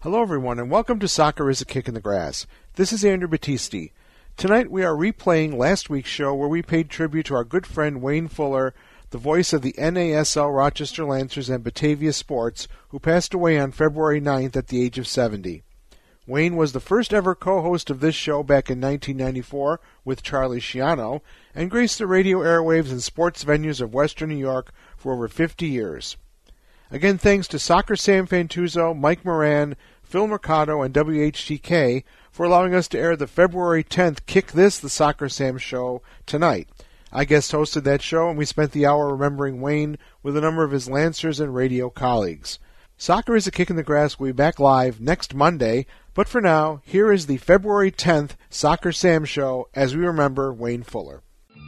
Hello, everyone, and welcome to Soccer is a Kick in the Grass. This is Andrew Battisti. Tonight we are replaying last week's show where we paid tribute to our good friend Wayne Fuller, the voice of the NASL Rochester Lancers and Batavia Sports, who passed away on February 9th at the age of 70. Wayne was the first ever co-host of this show back in 1994 with Charlie Schiano, and graced the radio airwaves and sports venues of Western New York for over 50 years. Again, thanks to Soccer Sam Fantuzzo, Mike Moran, Phil Mercado, and WHTK for allowing us to air the February 10th Kick This, the Soccer Sam show tonight. I guest hosted that show, and we spent the hour remembering Wayne with a number of his Lancers and radio colleagues. Soccer is a Kick in the Grass will be back live next Monday, but for now, here is the February 10th Soccer Sam show as we remember Wayne Fuller.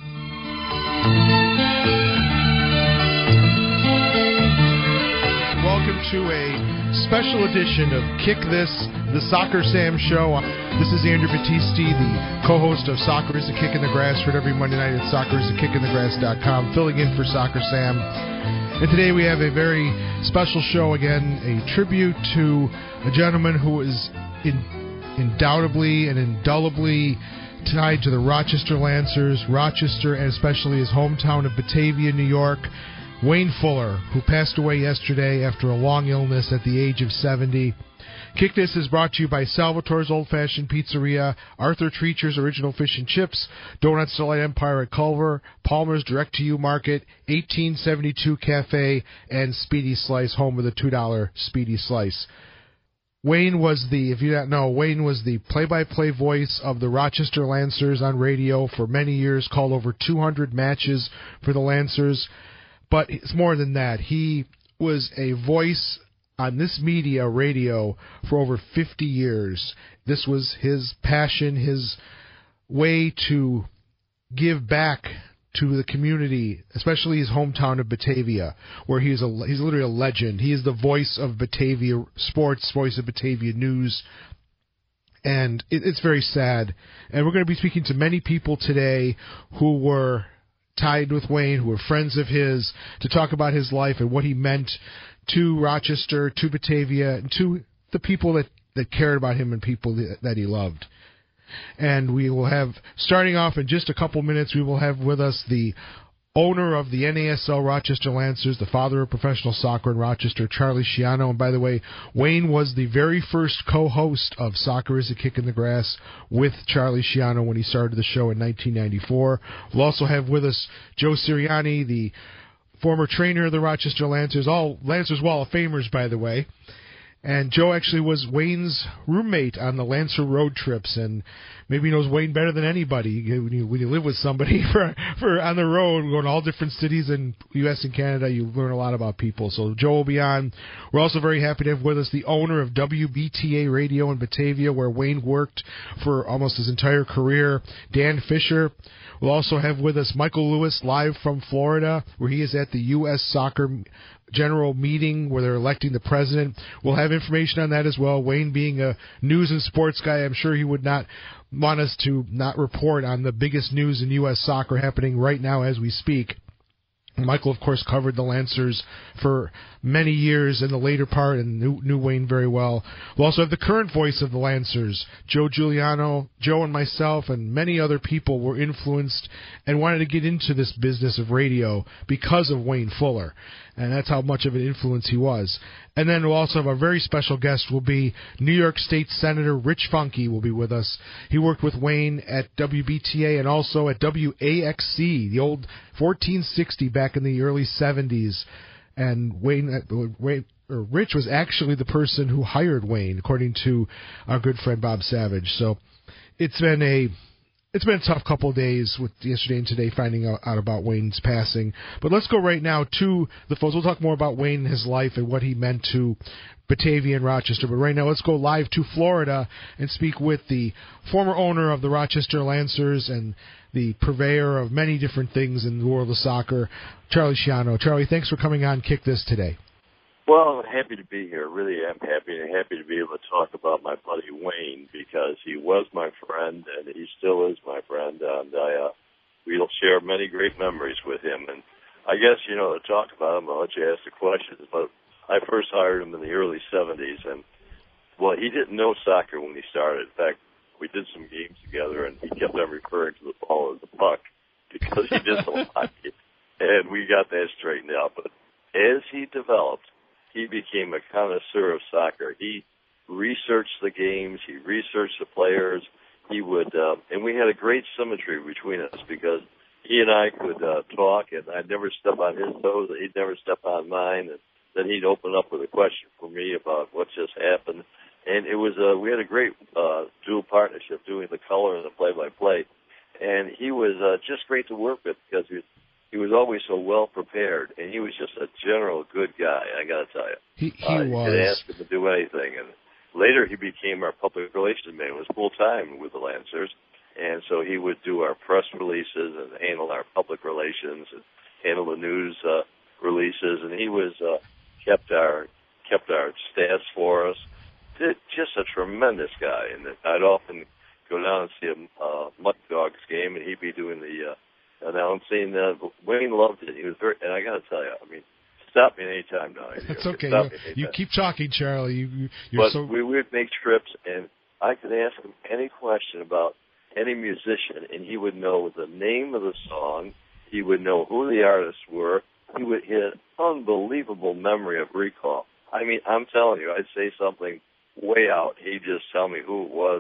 Welcome to a special edition of Kick This, the Soccer Sam show. This is Andrew Battisti, the co-host of Soccer is a Kick in the Grass, heard every Monday night at soccerisakickinthegrass.com, filling in for Soccer Sam. And today we have a very special show again, a tribute to a gentleman who is undoubtedly and indelibly tied to the Rochester Lancers, Rochester, and especially his hometown of Batavia, New York. Wayne Fuller, who passed away yesterday after a long illness at the age of 70. Kick This is brought to you by Salvatore's Old Fashioned Pizzeria, Arthur Treacher's Original Fish and Chips, Donuts Delight Empire at Culver, Palmer's Direct to You Market, 1872 Cafe, and Speedy Slice, home of the $2 Speedy Slice. Wayne was the play-by-play voice of the Rochester Lancers on radio for many years, called over 200 matches for the Lancers. But it's more than that. He was a voice on this media, radio, for over 50 years. This was his passion, his way to give back to the community, especially his hometown of Batavia, where he's literally a legend. He is the voice of Batavia sports, voice of Batavia news, and it's very sad. And we're going to be speaking to many people today who were tied with Wayne, who were friends of his, to talk about his life and what he meant to Rochester, to Batavia, and to the people that cared about him and people that he loved. And we will have, starting off in just a couple minutes, we will have with us the owner of the NASL Rochester Lancers, the father of professional soccer in Rochester, Charlie Schiano. And by the way, Wayne was the very first co-host of Soccer is a Kick in the Grass with Charlie Schiano when he started the show in 1994. We'll also have with us Joe Sirianni, the former trainer of the Rochester Lancers, all Lancers Wall of Famers, by the way. And Joe actually was Wayne's roommate on the Lancer road trips, and maybe knows Wayne better than anybody. When you live with somebody for on the road, going to all different cities in U.S. and Canada, you learn a lot about people. So Joe will be on. We're also very happy to have with us the owner of WBTA Radio in Batavia, where Wayne worked for almost his entire career, Dan Fisher. We'll also have with us Michael Lewis live from Florida, where he is at the U.S. Soccer General Meeting where they're electing the president. We'll have information on that as well. Wayne being a news and sports guy, I'm sure he would not want us to not report on the biggest news in U.S. soccer happening right now as we speak. Michael, of course, covered the Lancers for many years in the later part and knew Wayne very well. We'll also have the current voice of the Lancers, Joe Giuliano. Joe and myself and many other people were influenced and wanted to get into this business of radio because of Wayne Fuller. And that's how much of an influence he was. And then we'll also have our very special guest will be New York State Senator Rich Funke will be with us. He worked with Wayne at WBTA and also at WAXC, the old 1460 back in the early 70s. And Rich was actually the person who hired Wayne, according to our good friend Bob Savage. So it's been a tough couple of days with yesterday and today finding out about Wayne's passing. But let's go right now to the folks. We'll talk more about Wayne and his life and what he meant to Batavia and Rochester. But right now let's go live to Florida and speak with the former owner of the Rochester Lancers and the purveyor of many different things in the world of soccer, Charlie Schiano. Charlie, thanks for coming on Kick This today. Well, I'm happy to be here. Really am happy, and happy to be able to talk about my buddy Wayne, because he was my friend and he still is my friend, and we'll share many great memories with him. And I guess, to talk about him, I'll let you ask the questions, but I first hired him in the early 70s, and Well, he didn't know soccer when he started. In fact, we did some games together, and he kept on referring to the ball as the puck because he did so hockey. And we got that straightened out. But as he developed, he became a connoisseur of soccer. He researched the games. He researched the players. He would, and we had a great symmetry between us because he and I could talk, and I'd never step on his toes, and he'd never step on mine. And then he'd open up with a question for me about what just happened. And it was, we had a great dual partnership doing the color and the play-by-play. And he was just great to work with because he was always so well prepared, and he was just a general good guy. I got to tell you, he you was. could ask him to do anything. And later, he became our public relations man. He was full time with the Lancers, and so he would do our press releases and handle our public relations and handle the news releases. And he was kept our stats for us. Just a tremendous guy, and I'd often go down and see a Mutt Dogs game, and he'd be doing the announcing. Wayne loved it. He was very, and I got to tell you, I mean, stop me anytime now. That's okay. You keep talking, Charlie. We would make trips, and I could ask him any question about any musician, and he would know the name of the song. He would know who the artists were. He had unbelievable memory of recall. I mean, I'm telling you, I'd say something way out. He'd just tell me who it was.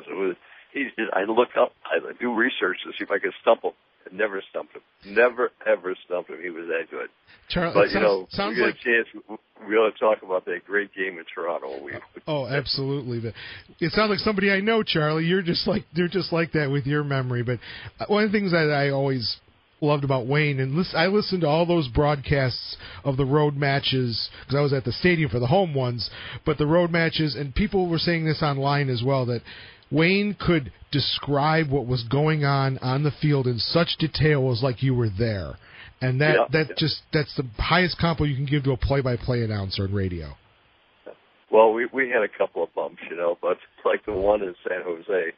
I look up, I do research to see if I could stump him. I never stumped him. Never, ever stumped him. He was that good. Charlie, but, sounds we get like a chance, we ought to talk about that great game in Toronto. Absolutely. But it sounds like somebody I know, Charlie. You're just like that with your memory. But one of the things that I always loved about Wayne, and I listened to all those broadcasts of the road matches because I was at the stadium for the home ones, but the road matches, and people were saying this online as well, that Wayne could describe what was going on the field in such detail. It was like you were there. And that's the highest compliment you can give to a play-by-play announcer in radio. Well, we had a couple of bumps, but like the one in San Jose,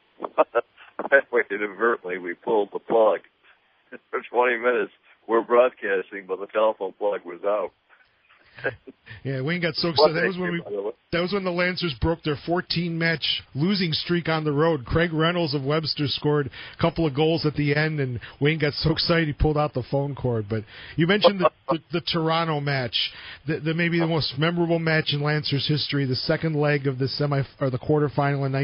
inadvertently we pulled the plug. For 20 minutes, we're broadcasting, but the telephone plug was out. Yeah, Wayne got so excited. That was when the Lancers broke their 14-match losing streak on the road. Craig Reynolds of Webster scored a couple of goals at the end, and Wayne got so excited he pulled out the phone cord. But you mentioned the Toronto match, the maybe the most memorable match in Lancers history, the second leg of the the quarterfinal in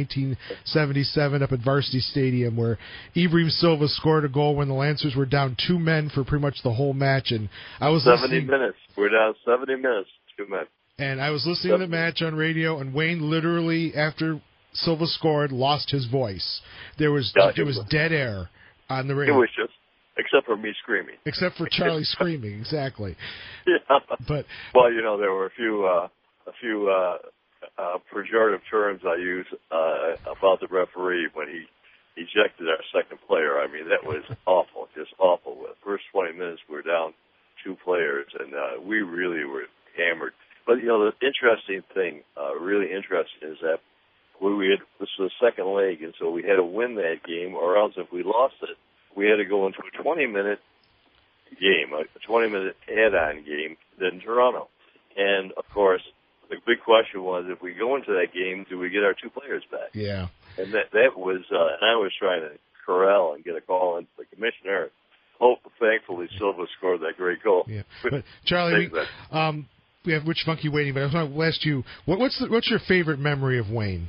1977 up at Varsity Stadium, where Ibrahim Silva scored a goal when the Lancers were down 2 men for pretty much the whole match. And I was 70 minutes. We're down 70 minutes. 2 men. And I was listening to the match on radio, and Wayne literally, after Silva scored, lost his voice. There was dead air on the radio. It was just, except for me screaming. Except for Charlie screaming, exactly. Yeah. But there were a few pejorative terms I used about the referee when he ejected our second player. I mean, that was awful, just awful. The first 20 minutes we were down 2 players, and we really were hammered. But, the interesting thing, really interesting, is that this was the second leg, and so we had to win that game, or else if we lost it, we had to go into a 20-minute game, a 20-minute add-on game in Toronto. And, of course, the big question was, if we go into that game, do we get our 2 players back? Yeah. And that was, and I was trying to corral and get a call into the commissioner. Thankfully, Silva scored that great goal. Yeah. But, Charlie, we have Rich Funky waiting, but I was going to ask you, what's your favorite memory of Wayne?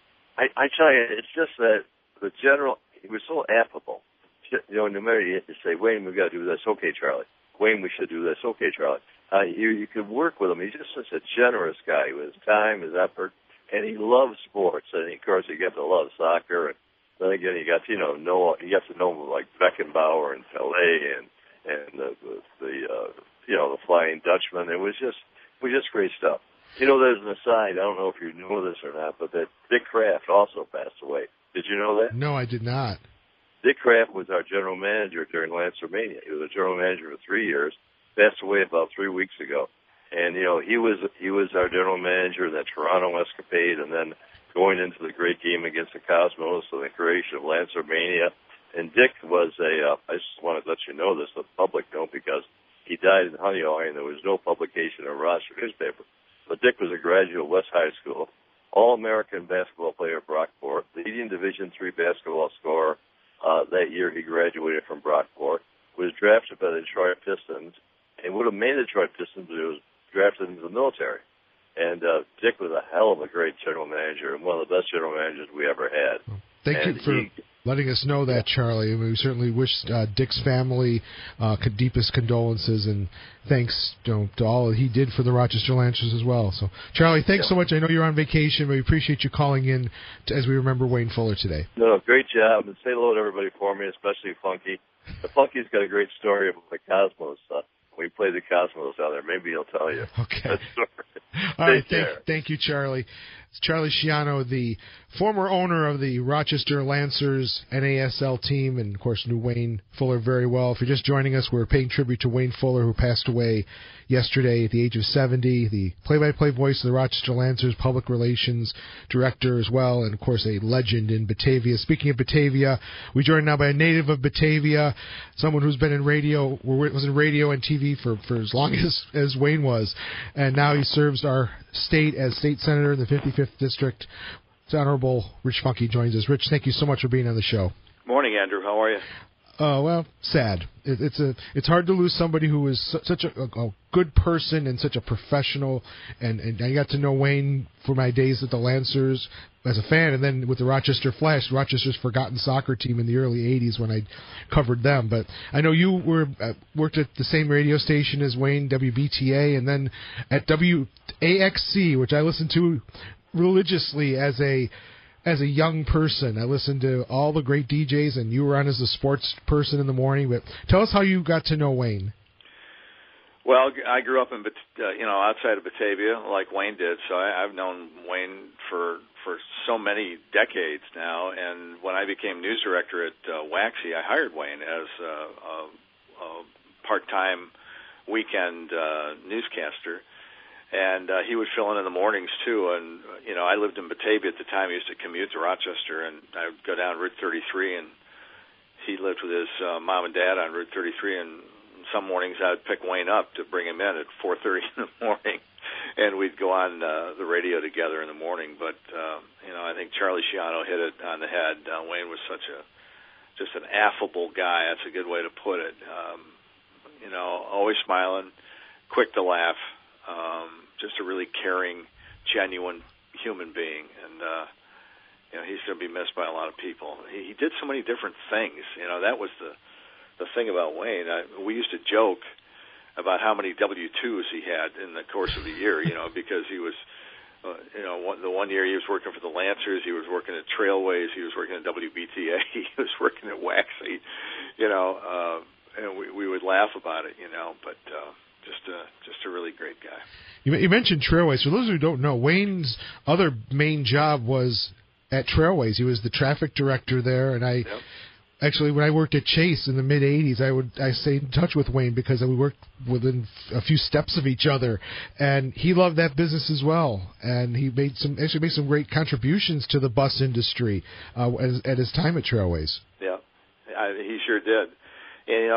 I tell you, it's just that the general, he was so affable. No matter you say, Wayne, we've got to do this. Okay, Charlie. Wayne, we should do this. Okay, Charlie. You could work with him. He's just such a generous guy with his time, his effort, and he loves sports. And, of course, he gets to love soccer. And then again, he got to know like Beckenbauer and Pelé and the Flying Dutchman. It was just great stuff. There's an aside. I don't know if you know this or not, but that Dick Kraft also passed away. Did you know that? No, I did not. Dick Kraft was our general manager during Lancer Mania. He was a general manager for 3 years. Passed away about 3 weeks ago. And he was our general manager in that Toronto escapade, and then going into the great game against the Cosmos and the creation of Lancer Mania. And Dick was I just want to let you know this, the public know, because he died in Honeoye and there was no publication in a roster newspaper. But Dick was a graduate of West High School. All-American basketball player at Brockport, leading Division III basketball scorer. That year he graduated from Brockport, was drafted by the Detroit Pistons, and would have made the Detroit Pistons, but he was drafted into the military. And Dick was a hell of a great general manager, and one of the best general managers we ever had. Thank you for letting us know that, Charlie. We certainly wish Dick's family deepest condolences and thanks to all he did for the Rochester Lancers as well. So, Charlie, thanks so much. I know you're on vacation, but we appreciate you calling in as we remember Wayne Fuller today. No, great job, and say hello to everybody for me, especially Funky. The Funky's got a great story about the Cosmos. We played the Cosmos out there. Maybe he'll tell you. Okay. All right. Thank you, Charlie. It's Charlie Schiano, the former owner of the Rochester Lancers NASL team, and, of course, knew Wayne Fuller very well. If you're just joining us, we're paying tribute to Wayne Fuller, who passed away yesterday at the age of 70, the play-by-play voice of the Rochester Lancers, public relations director as well, and, of course, a legend in Batavia. Speaking of Batavia, we're joined now by a native of Batavia, someone who's been in radio, was in radio and TV for as long as Wayne was, and now he serves our state as state senator in the 55th District. It's Honorable Rich Funky joins us. Rich, thank you so much for being on the show. Morning, Andrew. How are you? Well, sad. It's hard to lose somebody who is such a good person and such a professional. And I got to know Wayne for my days at the Lancers as a fan, and then with the Rochester Flash, Rochester's forgotten soccer team in the early '80s when I covered them. But I know you worked at the same radio station as Wayne, WBTA, and then at WAXC, which I listened to religiously as a young person. I listened to all the great DJs, and you were on as a sports person in the morning. But tell us how you got to know Wayne. Well, I grew up in outside of Batavia, like Wayne did. So I've known Wayne for so many decades now. And when I became news director at WAXC, I hired Wayne as a part-time weekend newscaster. And he would fill in the mornings, too. And, I lived in Batavia at the time. I used to commute to Rochester, and I would go down Route 33, and he lived with his mom and dad on Route 33. And some mornings I would pick Wayne up to bring him in at 4:30 in the morning, and we'd go on the radio together in the morning. But, I think Charlie Schiano hit it on the head. Wayne was just an affable guy. That's a good way to put it. Always smiling, quick to laugh. Just a really caring, genuine human being, and he's going to be missed by a lot of people. He did so many different things. That was the thing about Wayne. We used to joke about how many W-2s he had in the course of the year, because he was, the one year he was working for the Lancers, he was working at Trailways, he was working at WBTA, he was working at WAXC, and we would laugh about it, but just a really great guy. You mentioned Trailways. For those who don't know, Wayne's other main job was at Trailways. He was the traffic director there, and actually, when I worked at Chase in the mid-'80s, I stayed in touch with Wayne because we worked within a few steps of each other, and he loved that business as well. And he made some great contributions to the bus industry at his time at Trailways. Yeah, he sure did. And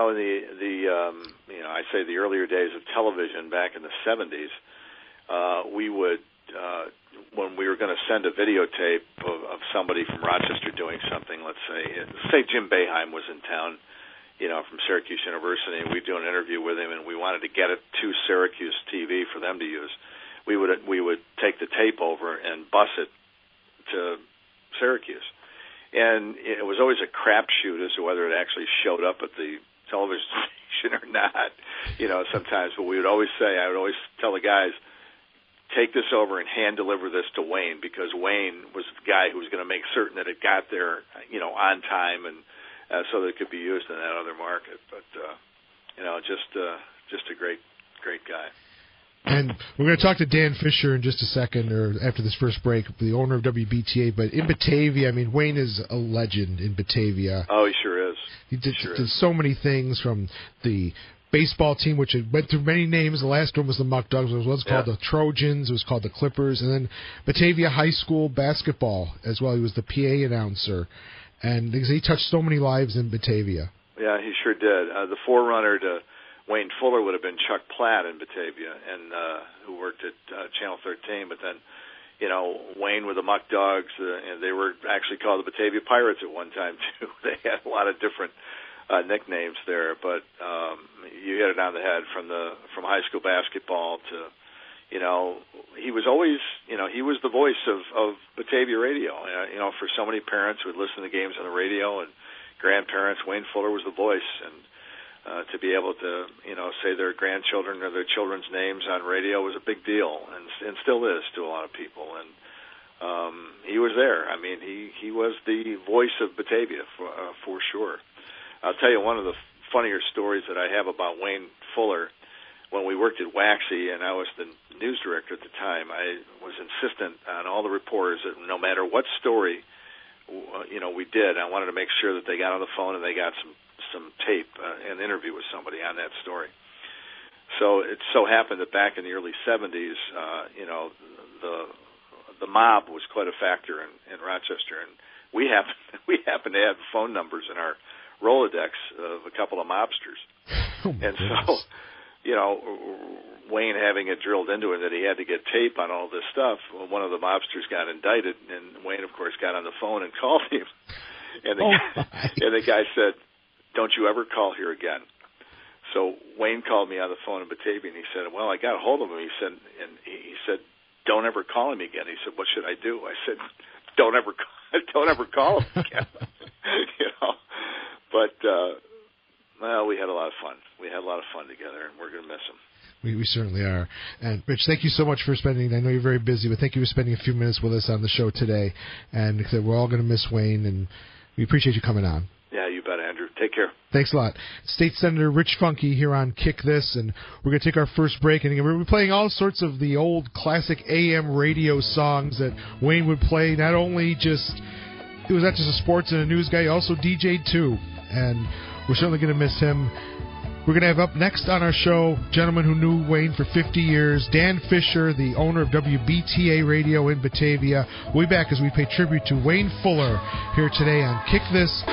I say the earlier days of television back in the 70s, we would when we were going to send a videotape of somebody from Rochester doing something, let's say Jim Boeheim was in town, from Syracuse University, and we'd do an interview with him, and we wanted to get it to Syracuse TV for them to use. We would take the tape over and bus it to Syracuse. And it was always a crapshoot as to whether it actually showed up at the television station or not, sometimes. But I would always tell the guys, take this over and hand deliver this to Wayne, because Wayne was the guy who was going to make certain that it got there, on time, and so that it could be used in that other market. But, just a great guy. And we're going to talk to Dan Fisher in just a second, or after this first break, the owner of WBTA. But in Batavia, Wayne is a legend in Batavia. Oh, he sure is. He did so many things, from the baseball team, which had went through many names. The last one was the Muck Dogs. It was called the Trojans. It was called the Clippers. And then Batavia High School basketball as well. He was the PA announcer. And he touched so many lives in Batavia. Yeah, he sure did. The forerunner to Wayne Fuller would have been Chuck Platt in Batavia, and who worked at Channel 13. But then, Wayne with the Muck Dogs, and they were actually called the Batavia Pirates at one time too. They had a lot of different nicknames there, but you hit it on the head from high school basketball to, he was always, he was the voice of Batavia radio. For so many parents who would listen to games on the radio and grandparents, Wayne Fuller was the voice, and to be able to, say their grandchildren or their children's names on radio was a big deal, and still is to a lot of people. And he was there. I mean, he was the voice of Batavia for sure. I'll tell you one of the funnier stories that I have about Wayne Fuller. When we worked at Waxy, and I was the news director at the time, I was insistent on all the reporters that no matter what story, we did, I wanted to make sure that they got on the phone and they got some tape, an interview with somebody on that story. So it so happened that back in the early 70s, the mob was quite a factor in Rochester, and we happened to have phone numbers in our Rolodex of a couple of mobsters. And so, Wayne having it drilled into him that he had to get tape on all this stuff, one of the mobsters got indicted, and Wayne, of course, got on the phone and called him. And the guy said, "Don't you ever call here again." So Wayne called me on the phone in Batavia, and he said, "Well, I got a hold of him." He said, "Don't ever call him again." He said, "What should I do?" I said, Don't ever call him again." But we had a lot of fun. We had a lot of fun together, and we're going to miss him. We certainly are. And, Rich, thank you so much for spending, I know you're very busy, but thank you for spending a few minutes with us on the show today. And we're all going to miss Wayne, and we appreciate you coming on. Yeah, you bet, Andrew. Take care. Thanks a lot. State Senator Rich Funke here on Kick This, and we're going to take our first break. And we're playing all sorts of the old classic AM radio songs that Wayne would play. He was not just a sports and a news guy, he also DJ'd too. And we're certainly going to miss him. We're going to have up next on our show, gentleman who knew Wayne for 50 years, Dan Fisher, the owner of WBTA Radio in Batavia. We'll be back as we pay tribute to Wayne Fuller here today on Kick This.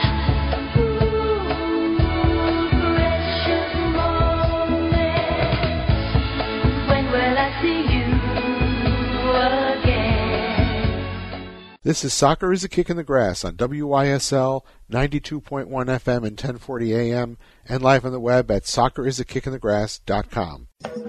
This is Soccer is a Kick in the Grass on WYSL 92.1 FM and 1040 AM and live on the web at soccerisaKickInTheGrass.com.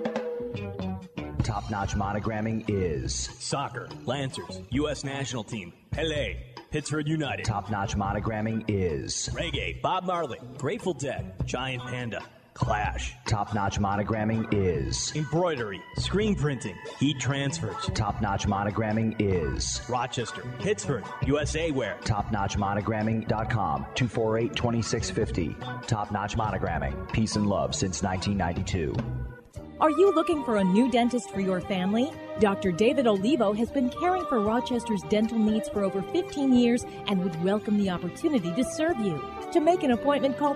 Top-notch monogramming is Soccer, Lancers, U.S. National Team, Pele, Pittsburgh United. Top-notch monogramming is Reggae, Bob Marley, Grateful Dead, Giant Panda, Clash. Top-notch monogramming is Embroidery, Screen Printing, Heat Transfers. Top-notch monogramming is Rochester, Pittsburgh, USA Wear. TopNotchMonogramming.com, 248-2650. Top-notch monogramming, peace and love since 1992. Are you looking for a new dentist for your family? Dr. David Olivo has been caring for Rochester's dental needs for over 15 years and would welcome the opportunity to serve you. To make an appointment, call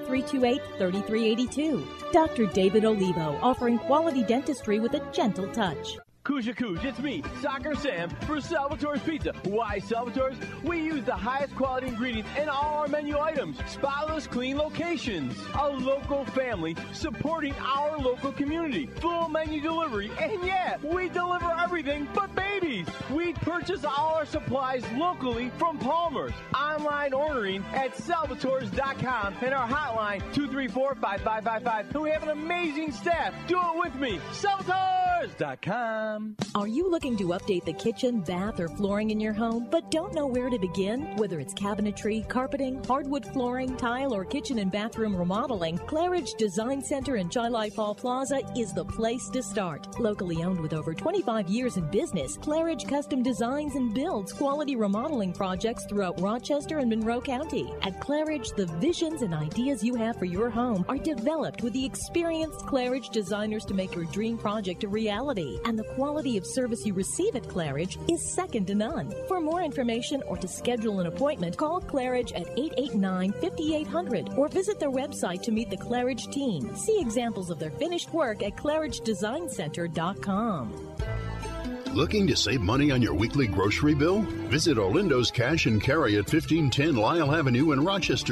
328-3382. Dr. David Olivo, offering quality dentistry with a gentle touch. Kuja Kuj, it's me, Soccer Sam, for Salvatore's Pizza. Why Salvatore's? We use the highest quality ingredients in all our menu items. Spotless, clean locations. A local family supporting our local community. Full menu delivery, and yeah, we deliver everything but babies. We purchase all our supplies locally from Palmer's. Online ordering at salvatores.com and our hotline 234-5555. And we have an amazing staff. Do it with me. Salvatores.com. Are you looking to update the kitchen, bath, or flooring in your home, but don't know where to begin? Whether it's cabinetry, carpeting, hardwood flooring, tile, or kitchen and bathroom remodeling, Claridge Design Center in Chi-Li Fall Plaza is the place to start. Locally owned with over 25 years in business, Claridge custom designs and builds quality remodeling projects throughout Rochester and Monroe County. At Claridge, the visions and ideas you have for your home are developed with the experienced Claridge designers to make your dream project a reality. And the quality of service you receive at Claridge is second to none. For more information or to schedule an appointment, call Claridge at 889-5800 or visit their website to meet the Claridge team. See examples of their finished work at ClaridgeDesignCenter.com. Looking to save money on your weekly grocery bill? Visit Orlindo's Cash and Carry at 1510 Lyle Avenue in Rochester.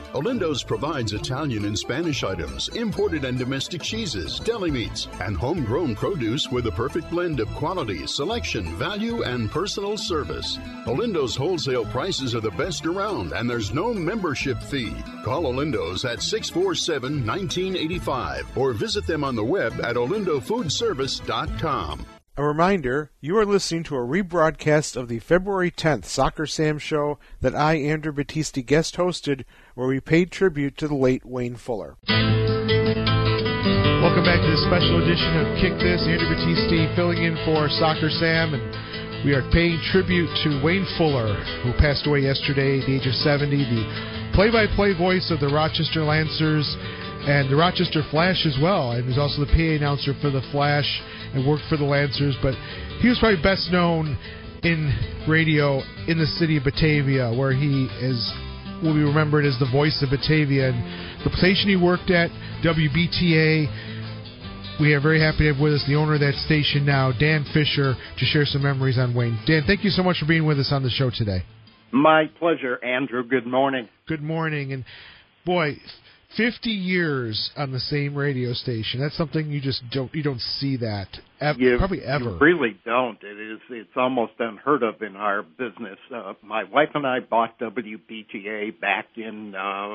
Olindo's provides Italian and Spanish items, imported and domestic cheeses, deli meats, and homegrown produce with a perfect blend of quality, selection, value, and personal service. Olindo's wholesale prices are the best around, and there's no membership fee. Call Olindo's at 647-1985 or visit them on the web at olindofoodservice.com. A reminder, you are listening to a rebroadcast of the February 10th Soccer Sam show that I, Andrew Battisti, guest hosted, where we paid tribute to the late Wayne Fuller. Welcome back to this special edition of Kick This. Andrew Battisti filling in for Soccer Sam, and we are paying tribute to Wayne Fuller, who passed away yesterday at the age of 70, the play-by-play voice of the Rochester Lancers and the Rochester Flash as well, and was also the PA announcer for the Flash and worked for the Lancers, but he was probably best known in radio in the city of Batavia, where he will be remembered as the voice of Batavia. And the station he worked at, WBTA, we are very happy to have with us the owner of that station now, Dan Fisher, to share some memories on Wayne. Dan, thank you so much for being with us on the show today. My pleasure, Andrew. Good morning. Good morning. And, boy, 50 years on the same radio station. That's something you don't see that probably ever. You really don't. It's almost unheard of in our business. My wife and I bought WBTA back in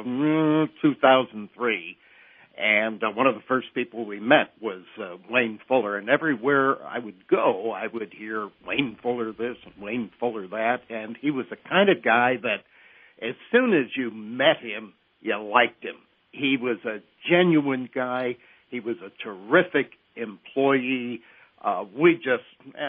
2003, and one of the first people we met was Wayne Fuller. And everywhere I would go, I would hear Wayne Fuller this and Wayne Fuller that. And he was the kind of guy that as soon as you met him, you liked him. He was a genuine guy. He was a terrific employee. We just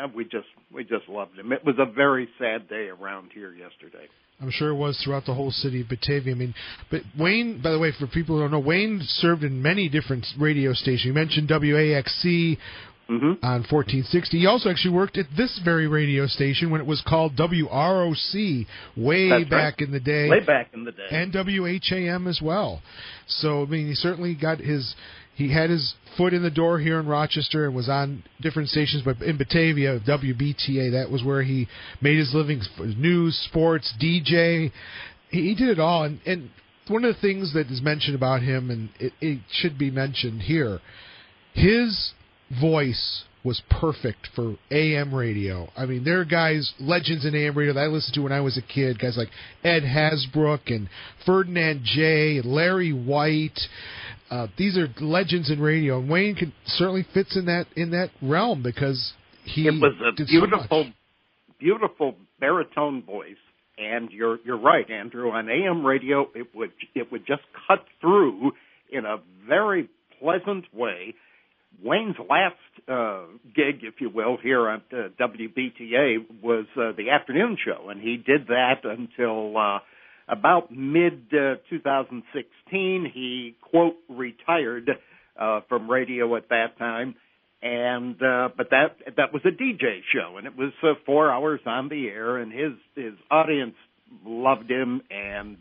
loved him. It was a very sad day around here yesterday. I'm sure it was throughout the whole city of Batavia. I mean, but Wayne, by the way, for people who don't know, Wayne served in many different radio stations. You mentioned WAXC on 1460. He also actually worked at this very radio station when it was called WROC way back in the day. Way back in the day. And WHAM as well. So, I mean, he certainly got he had his foot in the door here in Rochester and was on different stations, but in Batavia, WBTA, that was where he made his living, news, sports, DJ. He did it all. And one of the things that is mentioned about him, and it should be mentioned here, his voice was perfect for AM radio. I mean, there are guys, legends in AM radio that I listened to when I was a kid, guys like Ed Hasbrook and Ferdinand J. and Larry White. These are legends in radio, and Wayne certainly fits in that realm because he it was a did beautiful baritone voice. And you're right, Andrew. On AM radio, it would just cut through in a very pleasant way. Wayne's last gig, if you will, here at WBTA was the afternoon show, and he did that until about mid-2016. He, quote, retired from radio at that time, and but that was a DJ show, and it was 4 hours on the air, and his audience loved him, and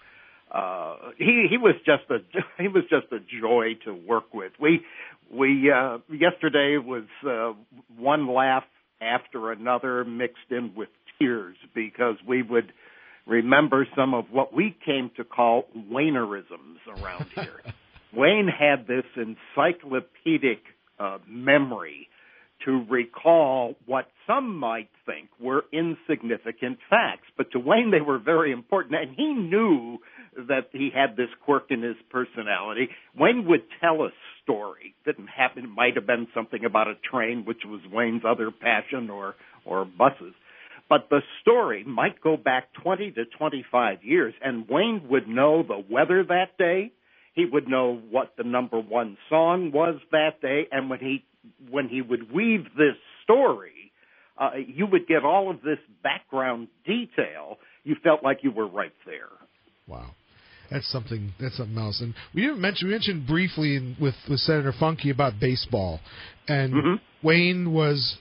he was just a joy to work with. We yesterday was one laugh after another mixed in with tears because we would remember some of what we came to call Waynerisms around here. Wayne had this encyclopedic memory to recall what some might think were insignificant facts, but to Wayne they were very important, and he knew that he had this quirk in his personality. Wayne would tell a story. Didn't happen. It might have been something about a train, which was Wayne's other passion, or buses. But the story might go back 20 to 25 years, and Wayne would know the weather that day. He would know what the number one song was that day, and when he would weave this story, you would get all of this background detail. You felt like you were right there. Wow. That's something else. And we mentioned briefly with Senator Funky about baseball. And Wayne was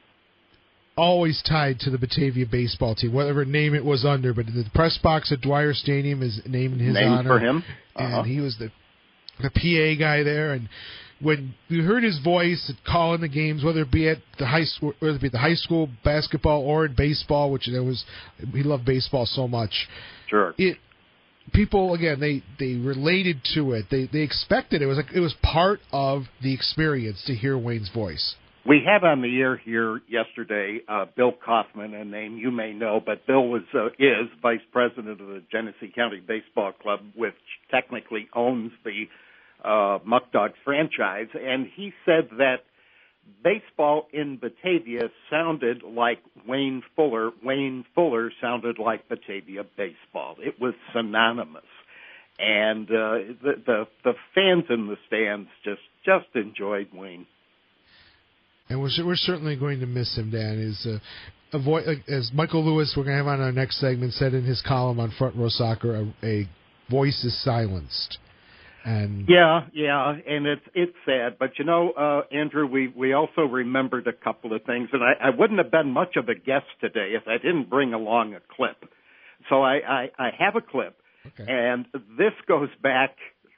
always tied to the Batavia baseball team, whatever name it was under. But the press box at Dwyer Stadium is named in his honor. Named for him. And he was the PA guy there. And when you heard his voice calling the games, whether it be at the high school basketball or at baseball, which he loved baseball so much. Sure. people, again, they related to it. They expected it. It was part of the experience to hear Wayne's voice. We had on the air here yesterday Bill Kaufman, a name you may know, but Bill is vice president of the Genesee County Baseball Club, which technically owns the Muck Dogs franchise, and he said that baseball in Batavia sounded like Wayne Fuller. Wayne Fuller sounded like Batavia baseball. It was synonymous, and the fans in the stands just enjoyed Wayne. And we're certainly going to miss him, Dan. As Michael Lewis, we're going to have on our next segment, said in his column on Front Row Soccer, a voice is silenced. And yeah, and it's sad. But, Andrew, we also remembered a couple of things, and I wouldn't have been much of a guest today if I didn't bring along a clip. So I have a clip, okay. And this goes back,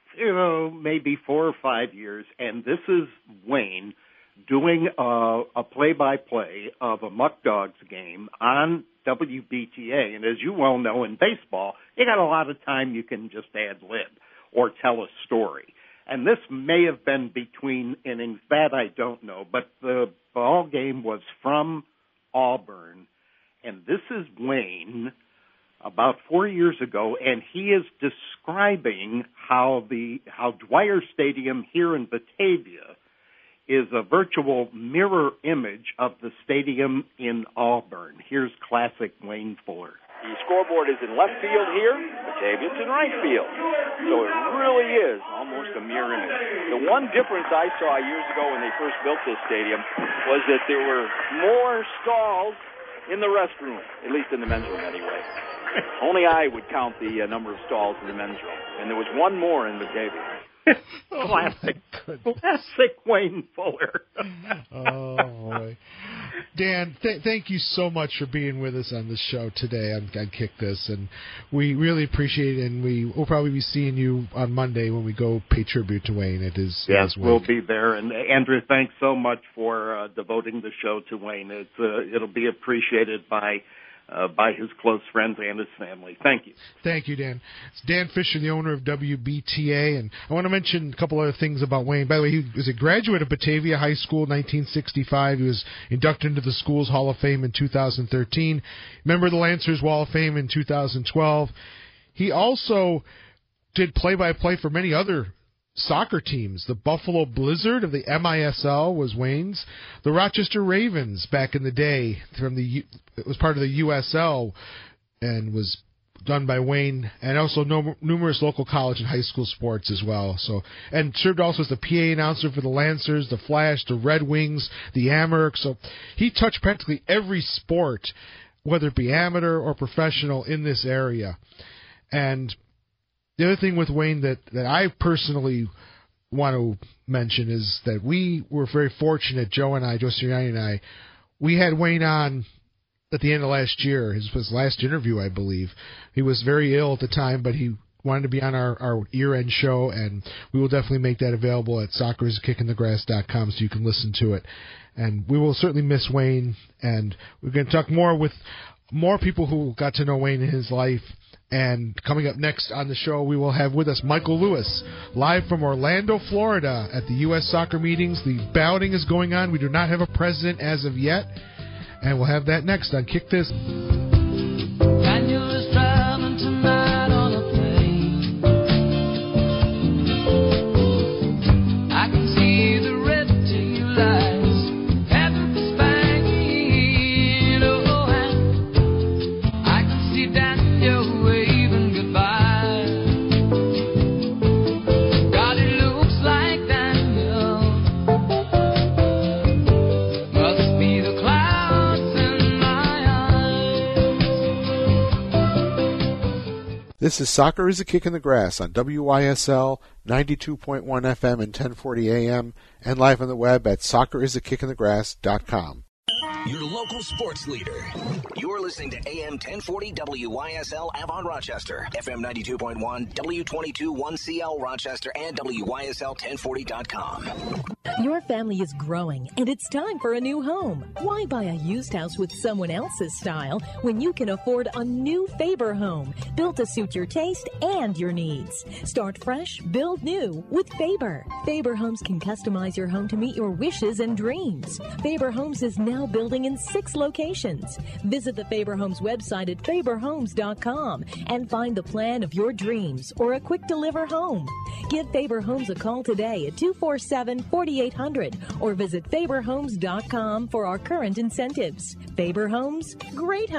maybe 4 or 5 years, and this is Wayne doing a play-by-play of a Muck Dogs game on WBTA. And as you well know, in baseball, you got a lot of time you can just ad-lib or tell a story. And this may have been between innings, that I don't know, but the ball game was from Auburn, and this is Wayne about 4 years ago, and he is describing how Dwyer Stadium here in Batavia is a virtual mirror image of the stadium in Auburn. Here's classic Wayne Fuller. The scoreboard is in left field here. Batavia's in right field. So it really is almost a mirror image. The one difference I saw years ago when they first built this stadium was that there were more stalls in the restroom, at least in the men's room anyway. Only I would count the number of stalls in the men's room. And there was one more in Batavia. Classic Wayne Fuller. Oh, boy. Dan, thank you so much for being with us on this show today on Kick This, and we really appreciate it, and we will probably be seeing you on Monday when we go pay tribute to Wayne. Yes, we'll be there, and Andrew, thanks so much for devoting the show to Wayne. It'll be appreciated by his close friends and his family. Thank you. Thank you, Dan. It's Dan Fisher, the owner of WBTA, and I want to mention a couple other things about Wayne. By the way, he was a graduate of Batavia High School in 1965. He was inducted into the school's Hall of Fame in 2013, member of the Lancers Wall of Fame in 2012. He also did play-by-play for many other soccer teams. The Buffalo Blizzard of the MISL was Wayne's. The Rochester Ravens back in the day it was part of the USL and was done by Wayne, and also numerous local college and high school sports as well. So, and served also as the PA announcer for the Lancers, the Flash, the Red Wings, the Amherst. So he touched practically every sport, whether it be amateur or professional, in this area. And the other thing with Wayne that I personally want to mention is that we were very fortunate, Joe Sirianni and I, we had Wayne on at the end of last year, his last interview, I believe. He was very ill at the time, but he wanted to be on our year-end show, and we will definitely make that available at soccerisakickingthegrass.com so you can listen to it. And we will certainly miss Wayne, and we're going to talk more with more people who got to know Wayne in his life. And coming up next on the show, we will have with us Michael Lewis, live from Orlando, Florida, at the U.S. Soccer meetings. The balloting is going on. We do not have a president as of yet. And we'll have that next on Kick This. Daniel is driving tonight on a plane. I can see the red tail lights heading for Spain. Oh, and I can see Daniel waving goodbye. God, it looks like Daniel must be the cloud. This is Soccer is a Kick in the Grass on WYSL 92.1 FM and 1040 AM, and live on the web at soccerisakickingthegrass.com. Your local sports leader. You're listening to AM 1040 WYSL Avon Rochester, FM 92.1, W22 1CL Rochester, and WYSL1040.com. Your family is growing, and it's time for a new home. Why buy a used house with someone else's style when you can afford a new Faber home built to suit your taste and your needs? Start fresh, build new with Faber. Faber Homes can customize your home to meet your wishes and dreams. Faber Homes is now building in 6 locations. Visit the Faber Homes website at faberhomes.com and find the plan of your dreams or a quick deliver home. Give Faber Homes a call today at 247-4800 or visit faberhomes.com for our current incentives. Faber Homes, great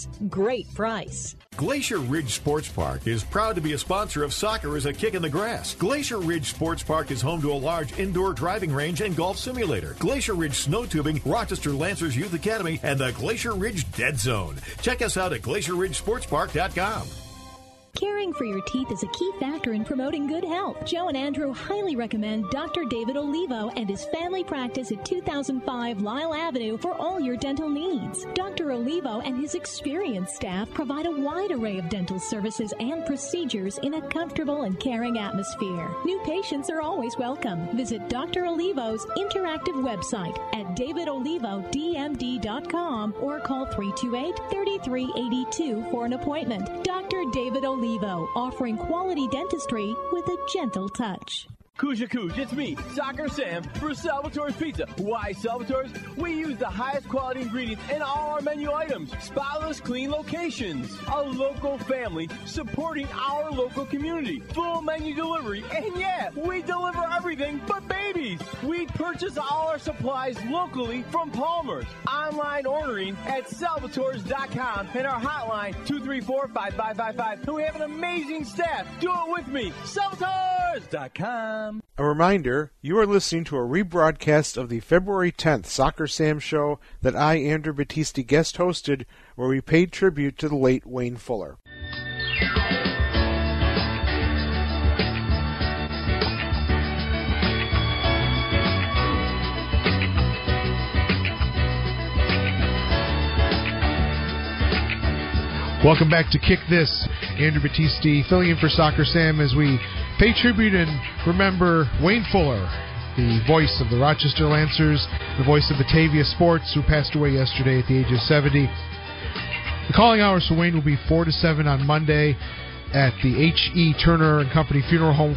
price. Glacier Ridge Sports Park is proud to be a sponsor of Soccer is a Kick in the Grass. Glacier Ridge Sports Park is home to a large indoor driving range and golf simulator, Glacier Ridge Snow Tubing, Rochester Lancers Youth Academy, and the Glacier Ridge Dead Zone. Check us out at glacierridgesportspark.com. Caring for your teeth is a key factor in promoting good health. Joe and Andrew highly recommend Dr. David Olivo and his family practice at 2005 Lyle Avenue for all your dental needs. Dr. Olivo and his experienced staff provide a wide array of dental services and procedures in a comfortable and caring atmosphere. New patients are always welcome. Visit Dr. Olivo's interactive website at davidolivodmd.com or call 328-3382 for an appointment. Dr. David Olivo, offering quality dentistry with a gentle touch. Kuja Kuj, it's me, Soccer Sam, for Salvatore's Pizza. Why Salvatore's? We use the highest quality ingredients in all our menu items. Spotless, clean locations. A local family supporting our local community. Full menu delivery. And yeah, we deliver everything but babies. We purchase all our supplies locally from Palmer's. Online ordering at salvatores.com and our hotline 234-5555. And we have an amazing staff. Do it with me. Salvatores.com. A reminder, you are listening to a rebroadcast of the February 10th Soccer Sam show that I, Andrew Battisti, guest hosted, where we paid tribute to the late Wayne Fuller. Welcome back to Kick This. Andrew Battisti filling in for Soccer Sam as we pay tribute and remember Wayne Fuller, the voice of the Rochester Lancers, the voice of Batavia Sports, who passed away yesterday at the age of 70. The calling hours for Wayne will be 4 to 7 on Monday at the H.E. Turner and Company Funeral Home,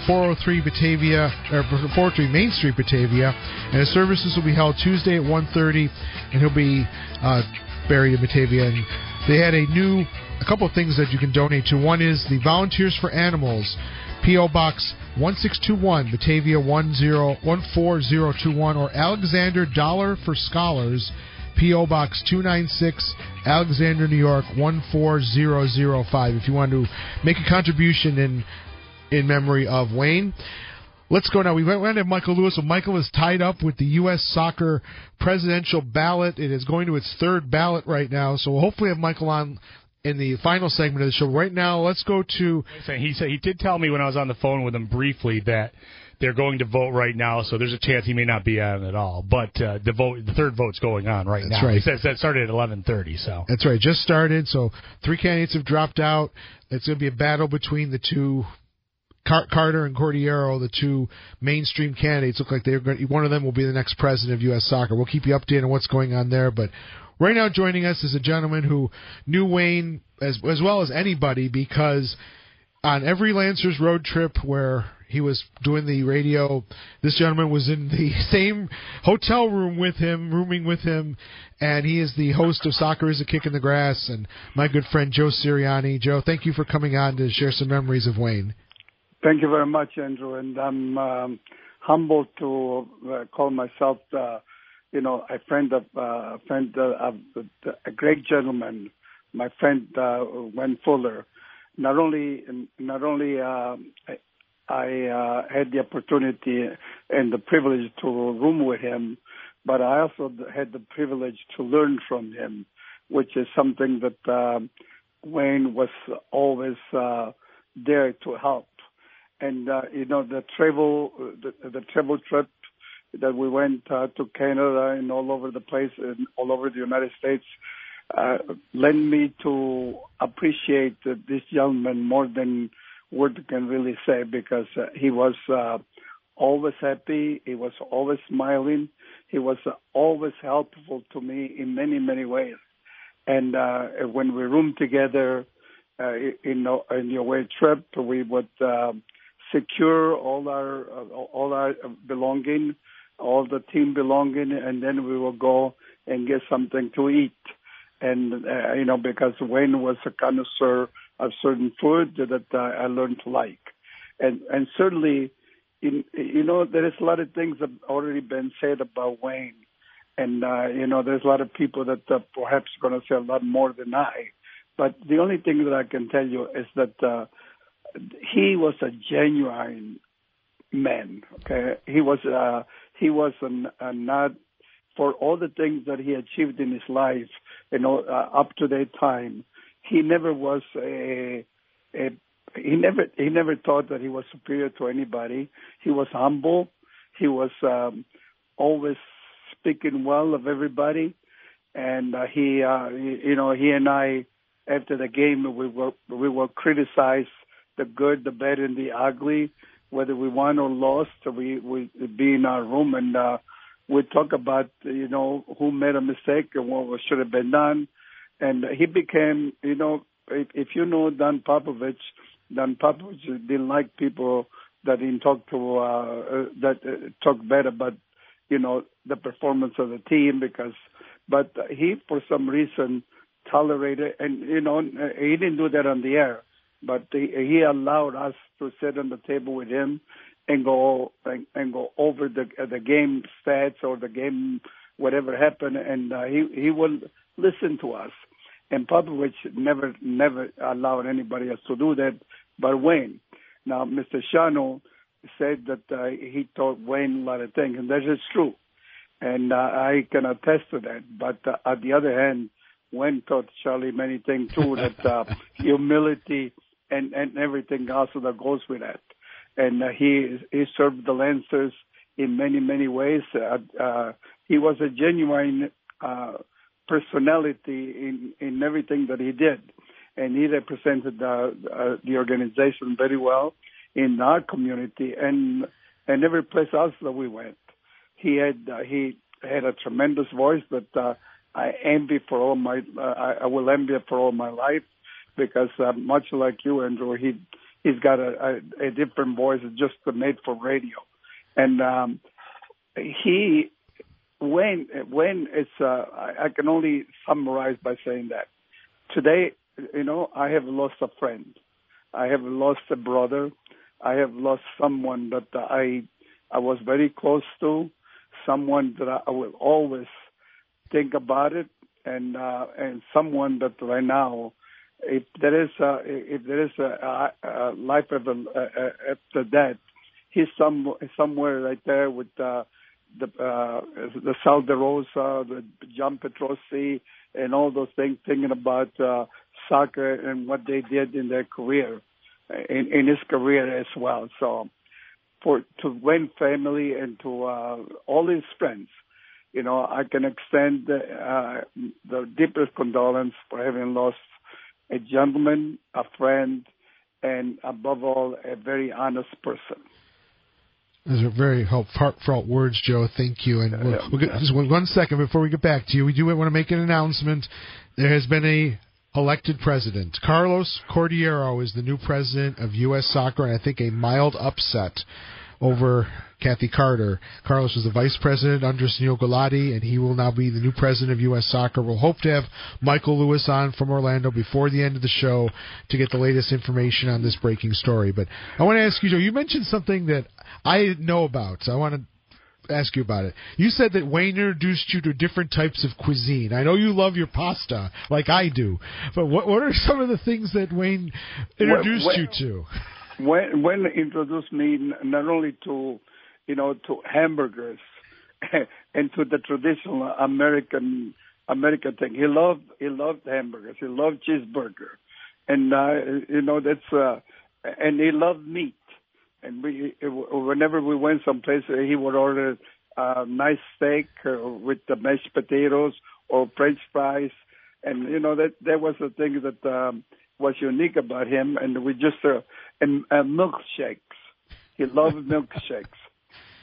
403 Main Street, Batavia. And his services will be held Tuesday at 1:30, and he'll be buried in Batavia. And they had a couple of things that you can donate to. One is the Volunteers for Animals, P.O. Box 1621, Batavia 14021, or Alexander Dollar for Scholars, P.O. Box 296, Alexander, New York 14005. If you want to make a contribution in memory of Wayne. Let's go now. We went to Michael Lewis. So Michael is tied up with the U.S. Soccer presidential ballot. It is going to its 3rd ballot right now. So we'll hopefully have Michael on in the final segment of the show. Right now, let's go to... He did tell me when I was on the phone with him briefly that they're going to vote right now, so there's a chance he may not be on at all. But the 3rd vote's going on right now. That's right. He says that started at 11:30. So that's right. Just started. So 3 candidates have dropped out. It's going to be a battle between the two... Carter and Cordiero, the 2 mainstream candidates, look like one of them will be the next president of U.S. Soccer. We'll keep you updated on what's going on there. But right now joining us is a gentleman who knew Wayne as well as anybody, because on every Lancers road trip where he was doing the radio, this gentleman was in the same hotel room with him, rooming with him, and he is the host of Soccer is a Kick in the Grass, and my good friend Joe Sirianni. Joe, thank you for coming on to share some memories of Wayne. Thank you very much, Andrew, and I'm humbled to call myself, a great gentleman, my friend Wayne Fuller. Not only I had the opportunity and the privilege to room with him, but I also had the privilege to learn from him, which is something that Wayne was always there to help. And the travel trip that we went to Canada and all over the place, and all over the United States, led me to appreciate this gentleman more than words can really say, because he was always happy. He was always smiling. He was always helpful to me in many, many ways. And when we roomed together in the away trip, we would secure all our belonging, all the team belonging, and then we would go and get something to eat. And, because Wayne was a connoisseur of certain food that I learned to like. And certainly, there is a lot of things that have already been said about Wayne. And, there's a lot of people that perhaps are going to say a lot more than I. But the only thing that I can tell you is that he was a genuine man, okay? He was not, for all the things that he achieved in his life, up to that time, he never was he never thought that he was superior to anybody. He was humble. He was always speaking well of everybody, and he and I, after the game, we will criticize the good, the bad, and the ugly, whether we won or lost. We be in our room and we talk about who made a mistake and what should have been done. And he became, if you know Don Popovich didn't like people that didn't talk talk bad about the performance of the team but he for some reason tolerated, and he didn't do that on the air, but he allowed us to sit on the table with him and go over the game stats or the game whatever happened, and he will listen to us. And Popovich never allowed anybody else to do that but Wayne. Now, Mr. Shano said that he taught Wayne a lot of things, and that is true. And I can attest to that. But on the other hand, Wayne taught Charlie many things too, that humility and everything else that goes with that. And he served the Lancers in many, many ways. He was a genuine personality in everything that he did. And he represented the organization very well in our community and every place else that we went. He had a tremendous voice that I envy for all my I will envy for all my life, because much like you, Andrew, he's got a different voice just made for radio. And when it's I can only summarize by saying that today, I have lost a friend. I have lost a brother. I have lost someone that I was very close to, someone that I will always think about it, and someone that right now, if there is a life after death, he's somewhere right there with the Sal De Rosa, the John Petrosi, and all those things, thinking about soccer and what they did in their career, in his career as well. So to Wayne family and to all his friends, I can extend the deepest condolence for having lost a gentleman, a friend, and above all, a very honest person. Those are very heartfelt words, Joe. Thank you. And we'll get, just 1 second before we get back to you. We do want to make an announcement. There has been a elected president. Carlos Cordeiro is the new president of U.S. Soccer, and I think a mild upset over Kathy Carter. Carlos was the vice president under Sunil Gulati, and he will now be the new president of U.S. Soccer. We'll hope to have Michael Lewis on from Orlando before the end of the show to get the latest information on this breaking story. But I want to ask you, Joe, you mentioned something that I didn't know about, so I want to ask you about it. You said that Wayne introduced you to different types of cuisine. I know you love your pasta, like I do, but what are some of the things that Wayne introduced you to? Wayne introduced me not only to hamburgers and to the traditional American thing. He loved hamburgers. He loved cheeseburger, and that's and he loved meat. And whenever we went someplace, he would order nice steak with the mashed potatoes or French fries, and that was the thing that was unique about him. And we just and milkshakes. He loved milkshakes.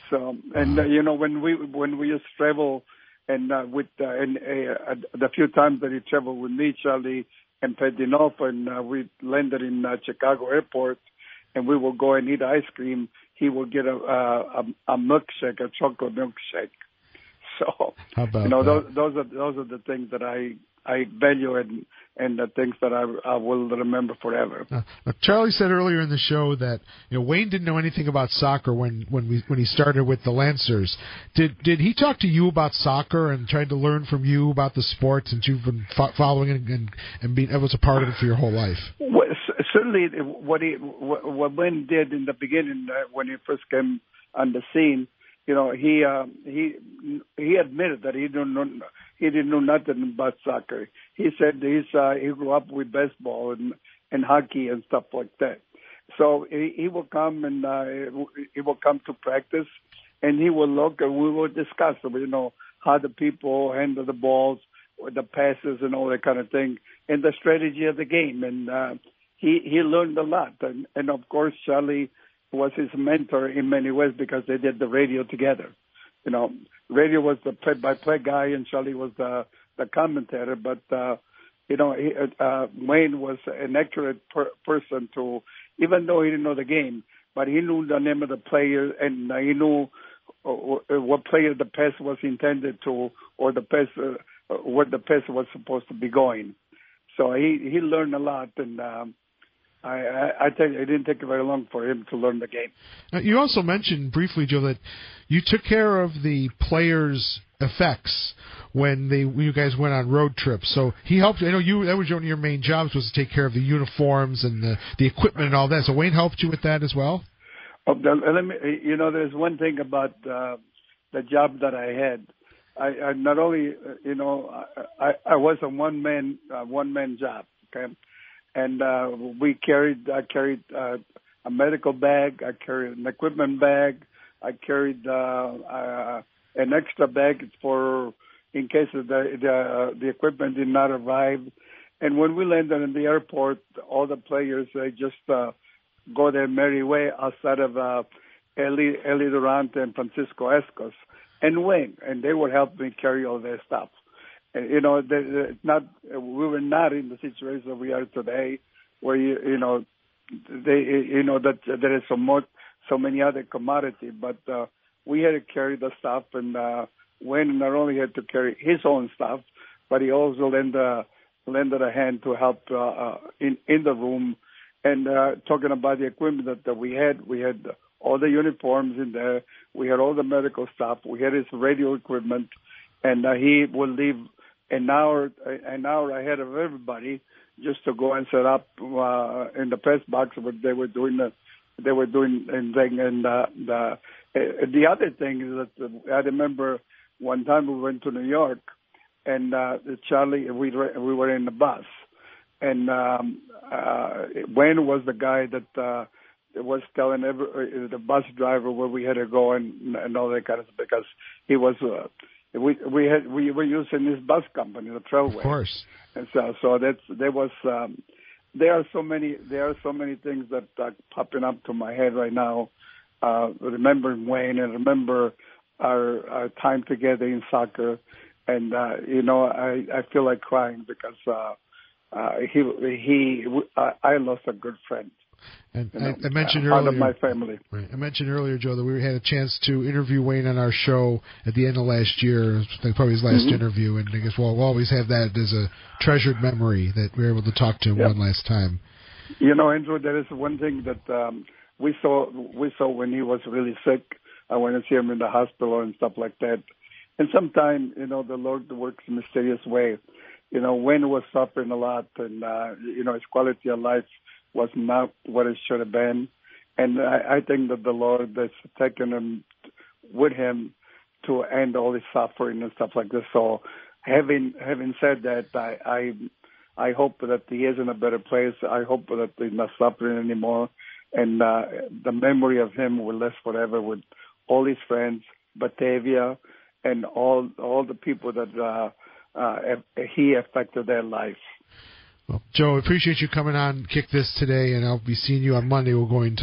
So, and when we used to travel, and the few times that he traveled with me, Charlie and Pedinov, and we landed in Chicago Airport, and we will go and eat ice cream. He will get a milkshake, a chocolate milkshake. So, how about those are the things that I value and the things that I will remember forever. Charlie said earlier in the show that Wayne didn't know anything about soccer when he started with the Lancers. Did he talk to you about soccer and tried to learn from you about the sport since you've been following it and being able to part of it for your whole life? Well, certainly, what Wayne did in the beginning when he first came on the scene, he admitted that he didn't know nothing about soccer. He said he grew up with baseball and hockey and stuff like that. So he will come and he will come to practice, and he will look and we will discuss, how the people handle the balls, or the passes, and all that kind of thing, and the strategy of the game. And he learned a lot, and of course Charlie was his mentor in many ways because they did the radio together. Radio was the play-by-play guy, and Charlie was the commentator. But Wayne was an accurate person to, even though he didn't know the game, but he knew the name of the player, and he knew what player the pass was intended to, or the pass where the pass was supposed to be going. So he learned a lot, and I tell you, it didn't take very long for him to learn the game. Now, you also mentioned briefly, Joe, that you took care of the players' effects when you guys went on road trips. So he helped. I know that was one of your main jobs, was to take care of the uniforms and the equipment and all that. So Wayne helped you with that as well. There's one thing about the job that I had. I not only, I was a one man job. Okay. And I carried a medical bag. I carried an equipment bag. I carried an extra bag for in case the equipment did not arrive. And when we landed in the airport, all the players just go their merry way outside of Eli Durant and Francisco Escos and Wayne, and they would help me carry all their stuff. We were not in the situation that we are today, where that there is so many other commodity, but we had to carry the stuff, and Wayne not only had to carry his own stuff, but he also lended a hand to help in the room. And talking about the equipment that we had all the uniforms in there, we had all the medical stuff, we had his radio equipment, and he would leave an hour ahead of everybody just to go and set up in the press box what they were doing. And the other thing is that I remember one time we went to New York, and Charlie, we were in the bus, and Wayne was the guy that was telling the bus driver where we had to go and all that kind of stuff, because he was. We were using this bus company, the Trailway. Of course. And so there are so many things that are popping up to my head right now. Remembering Wayne and remember our time together in soccer, and I feel like crying because I lost a good friend. And I mentioned earlier, out of my family. Right. I mentioned earlier, Joe, that we had a chance to interview Wayne on our show at the end of last year, probably his last interview, and I guess we'll always have that as a treasured memory that we were able to talk to him one last time. Andrew, there is one thing that we saw when he was really sick. I went to see him in the hospital and stuff like that. And sometimes, the Lord works in a mysterious way. Wayne was suffering a lot, and his quality of life was not what it should have been. And I think that the Lord has taken him with him to end all his suffering and stuff like this. So having said that, I hope that he is in a better place. I hope that he's not suffering anymore. And the memory of him will last forever with all his friends, Batavia, and all the people that he affected their life. Well, Joe, I appreciate you coming on Kick This today, and I'll be seeing you on Monday. We're going to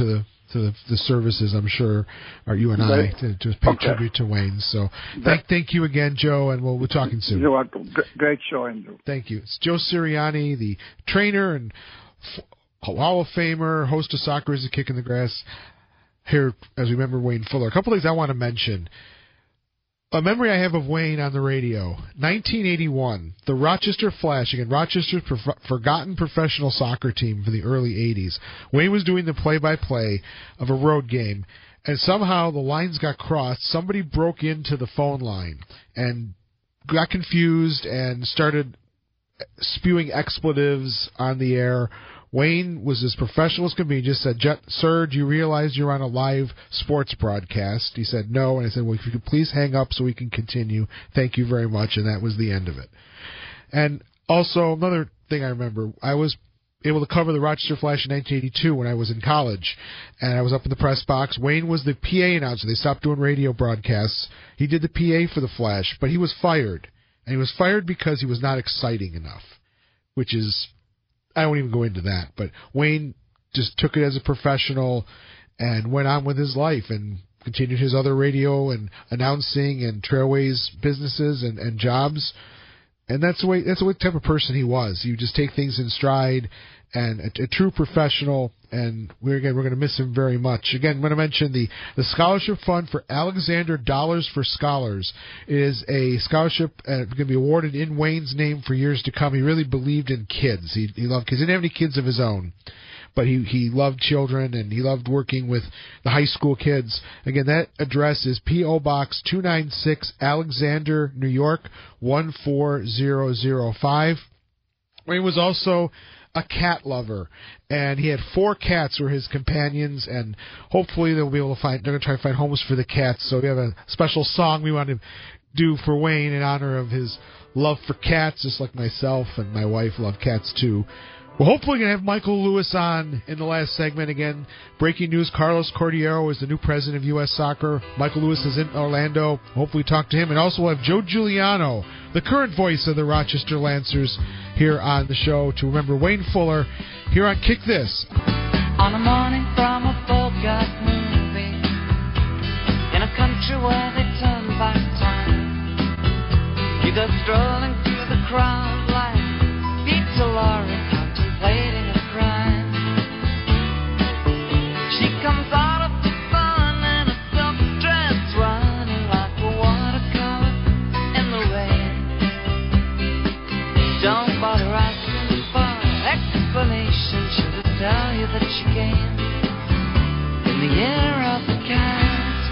to the services, I'm sure, are you and I, to pay tribute to Wayne. So thank you again, Joe, and we'll be talking soon. You're welcome. Great show, Andrew. Thank you. It's Joe Sirianni, the trainer and Hall of Famer, host of Soccer is a Kick in the Grass, here as we remember Wayne Fuller. A couple things I want to mention. A memory I have of Wayne on the radio, 1981, the Rochester Flash, again, Rochester's forgotten professional soccer team for the early 80s. Wayne was doing the play-by-play of a road game, and somehow the lines got crossed. Somebody broke into the phone line and got confused and started spewing expletives on the air. Wayne was as professional as could be. He just said, "Sir, do you realize you're on a live sports broadcast?" He said, "No." And I said, "Well, if you could please hang up so we can continue. Thank you very much." And that was the end of it. And also, another thing I remember, I was able to cover the Rochester Flash in 1982 when I was in college. And I was up in the press box. Wayne was the PA announcer. They stopped doing radio broadcasts. He did the PA for the Flash, but he was fired. And he was fired because he was not exciting enough, which is... I won't even go into that, but Wayne just took it as a professional and went on with his life and continued his other radio and announcing and Trailways businesses and jobs. And that's the type of person he was. He would just take things in stride and a true professional. And we're going to miss him very much. Again, I'm going to mention the Scholarship Fund for Alexander Dollars for Scholars. It is a scholarship going to be awarded in Wayne's name for years to come. He really believed in kids. He loved kids. He didn't have any kids of his own, but he loved children and he loved working with the high school kids. Again, that address is P.O. Box 296, Alexander, New York, 14005. Wayne was also a cat lover, and he had 4 cats were his companions, and hopefully they'll be able to they're going to try to find homes for the cats. So we have a special song we want to do for Wayne in honor of his love for cats, just like myself and my wife love cats too. We're hopefully going to have Michael Lewis on in the last segment. Again, breaking news, Carlos Cordiero is the new president of U.S. Soccer. Michael Lewis is in Orlando. Hopefully talk to him. And also we'll have Joe Giuliano, the current voice of the Rochester Lancers, here on the show to remember Wayne Fuller here on Kick This. On a morning from a Bogart movie, in a country where they turn back time, you go strolling through the crowd like Peter Lorre contemplating a crime. She comes out of the sun in a silk dress, running like a watercolor in the rain. Don't bother asking for explanation, she'll just tell you that she came in the year of the cat.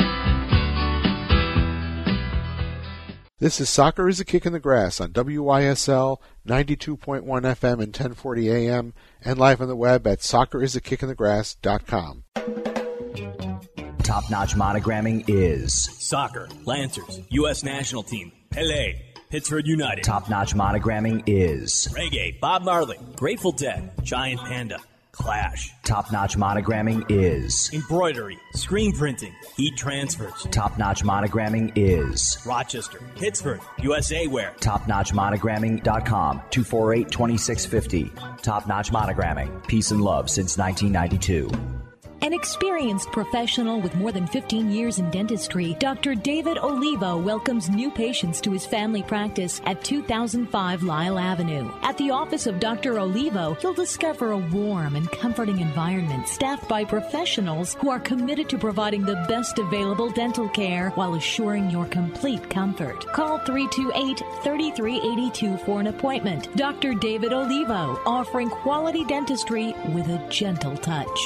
This is Soccer is a Kick in the Grass on WYSL 92.1 FM and 1040 AM and live on the web at soccerisaKickInTheGrass.com. Top-notch monogramming is Soccer, Lancers, U.S. National Team, Pele, Pittsburgh United. Top-notch monogramming is Reggae, Bob Marley, Grateful Dead, Giant Panda, Clash. Top-notch monogramming is Embroidery, screen printing, heat transfers. Top-notch monogramming is Rochester, Pittsburgh, USA Wear. TopNotchMonogramming.com, 248-2650. Top-notch monogramming, peace and love since 1992. An experienced professional with more than 15 years in dentistry, Dr. David Olivo welcomes new patients to his family practice at 2005 Lyle Avenue. At the office of Dr. Olivo, you'll discover a warm and comforting environment staffed by professionals who are committed to providing the best available dental care while assuring your complete comfort. Call 328-3382 for an appointment. Dr. David Olivo, offering quality dentistry with a gentle touch.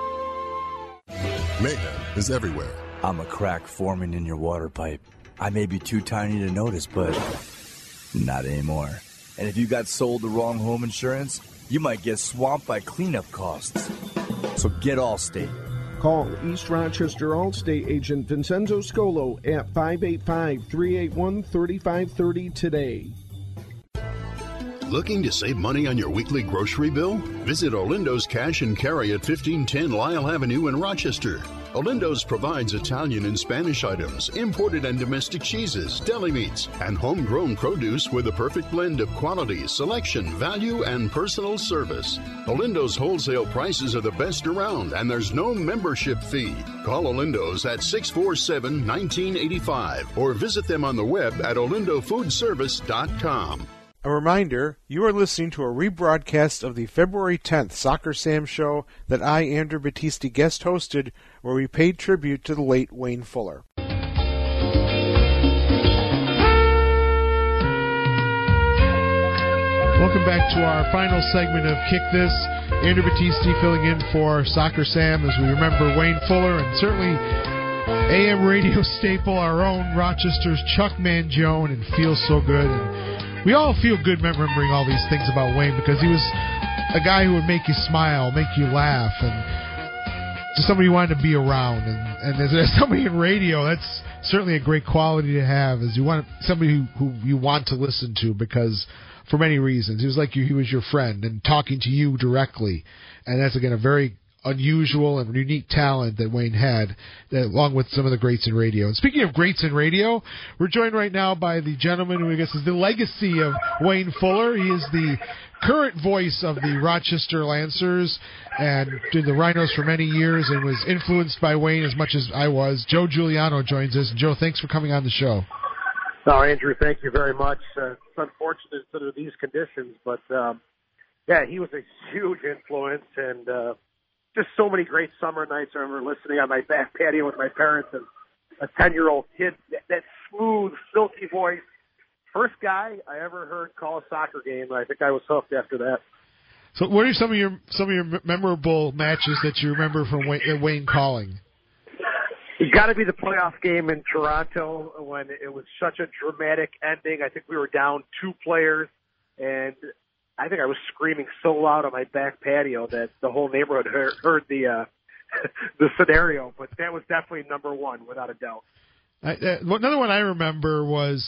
Mayhem is everywhere. I'm a crack forming in your water pipe. I may be too tiny to notice, but not anymore. And if you got sold the wrong home insurance, you might get swamped by cleanup costs. So get Allstate. Call East Rochester Allstate agent Vincenzo Scolo at 585-381-3530 today. Looking to save money on your weekly grocery bill? Visit Orlindo's Cash and Carry at 1510 Lyle Avenue in Rochester. Olindo's provides Italian and Spanish items, imported and domestic cheeses, deli meats, and homegrown produce with a perfect blend of quality, selection, value, and personal service. Olindo's wholesale prices are the best around, and there's no membership fee. Call Olindo's at 647-1985 or visit them on the web at olindofoodservice.com. A reminder, you are listening to a rebroadcast of the February 10th Soccer Sam show that I, Andrew Battisti, guest hosted, where we paid tribute to the late Wayne Fuller. Welcome back to our final segment of Kick This. Andrew Battisti filling in for Soccer Sam as we remember Wayne Fuller, and certainly AM radio staple, our own Rochester's Chuck Mangione, and Feels So Good. And we all feel good remembering all these things about Wayne because he was a guy who would make you smile, make you laugh, and just somebody you wanted to be around. And as somebody in radio, that's certainly a great quality to have, is you want somebody who you want to listen to because for many reasons. He was like he was your friend and talking to you directly. And that's, again, a very unusual and unique talent that Wayne had, along with some of the greats in radio. And speaking of greats in radio, we're joined right now by the gentleman who I guess is the legacy of Wayne Fuller. He is the current voice of the Rochester Lancers and did the Rhinos for many years and was influenced by Wayne as much as I was. Joe Giuliano joins us. Joe, thanks for coming on the show. No, Andrew, thank you very much. It's unfortunate under these conditions, but yeah, he was a huge influence, and just so many great summer nights. I remember listening on my back patio with my parents and a 10-year-old kid, that smooth, silky voice. First guy I ever heard call a soccer game, and I think I was hooked after that. So what are some of your memorable matches that you remember from Wayne calling? It's got to be the playoff game in Toronto when it was such a dramatic ending. I think we were down 2 players, and I think I was screaming so loud on my back patio that the whole neighborhood heard the the scenario. But that was definitely number one, without a doubt. Another one I remember was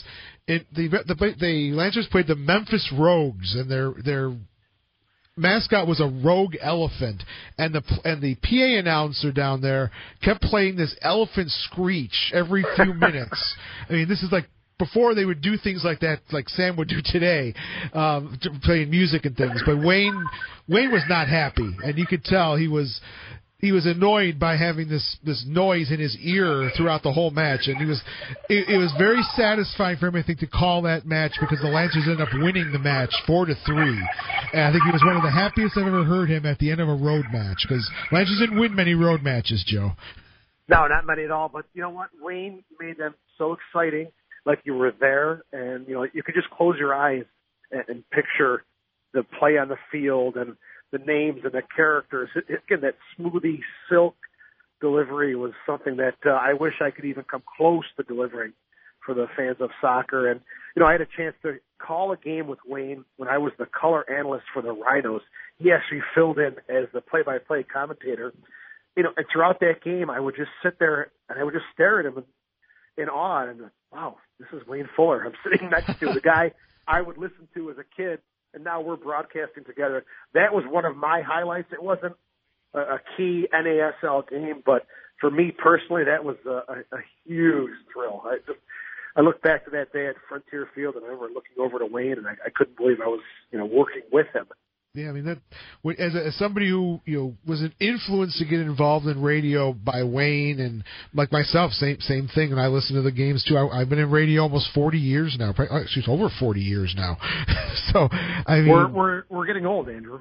the Lancers played the Memphis Rogues, and their mascot was a rogue elephant, and the PA announcer down there kept playing this elephant screech every few minutes. I mean, this is like before they would do things like that, like Sam would do today, playing music and things. But Wayne was not happy, and you could tell he was annoyed by having this noise in his ear throughout the whole match, and it was very satisfying for him, I think, to call that match because the Lancers ended up winning the match 4-3, and I think he was one of the happiest I've ever heard him at the end of a road match because Lancers didn't win many road matches, Joe. No, not many at all. But you know what? Wayne made them so exciting, like you were there, and you could just close your eyes and picture the play on the field and the names and the characters. Again, that smoothie silk delivery was something that I wish I could even come close to delivering for the fans of soccer. And, I had a chance to call a game with Wayne when I was the color analyst for the Rhinos. He actually filled in as the play-by-play commentator. And throughout that game, I would just sit there and I would just stare at him in awe. And wow, this is Wayne Fuller. I'm sitting next to the guy I would listen to as a kid. And now we're broadcasting together. That was one of my highlights. It wasn't a key NASL game, but for me personally, that was a huge thrill. I look back to that day at Frontier Field, and I remember looking over to Wayne, and I couldn't believe I was, working with him. Yeah, I mean, that as somebody who was an influence to get involved in radio by Wayne, and like myself, same thing. And I listen to the games too. I've been in radio almost 40 years now. Actually, over 40 years now. So I mean, we're getting old, Andrew.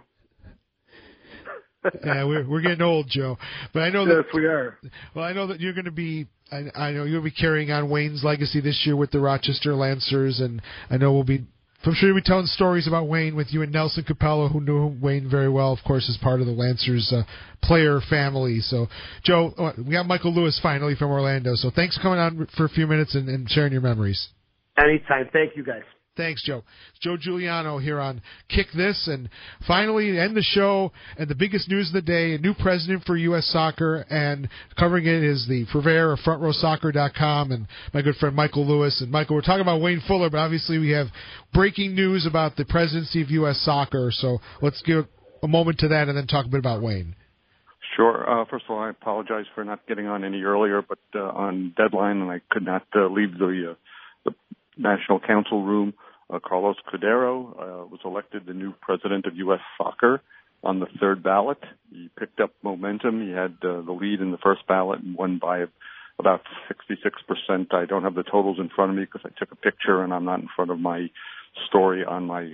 Yeah, we're getting old, Joe. But I know that yes, we are. Well, I know that you're going to be. I know you'll be carrying on Wayne's legacy this year with the Rochester Lancers, and I know I'm sure you'll be telling stories about Wayne with you and Nelson Capello, who knew Wayne very well, of course, as part of the Lancers player family. So, Joe, we got Michael Lewis finally from Orlando. So thanks for coming on for a few minutes and sharing your memories. Anytime. Thank you, guys. Thanks, Joe. It's Joe Giuliano here on Kick This. And finally, to end the show, and the biggest news of the day, a new president for U.S. Soccer, and covering it is the purveyor of FrontRowSoccer.com and my good friend Michael Lewis. And, Michael, we're talking about Wayne Fuller, but obviously we have breaking news about the presidency of U.S. Soccer. So let's give a moment to that and then talk a bit about Wayne. Sure. First of all, I apologize for not getting on any earlier, but on deadline, and I could not leave the National Council room. Carlos Cordero was elected the new president of U.S. Soccer on the third ballot. He picked up momentum. He had the lead in the first ballot and won by about 66%. I don't have the totals in front of me because I took a picture and I'm not in front of my story on my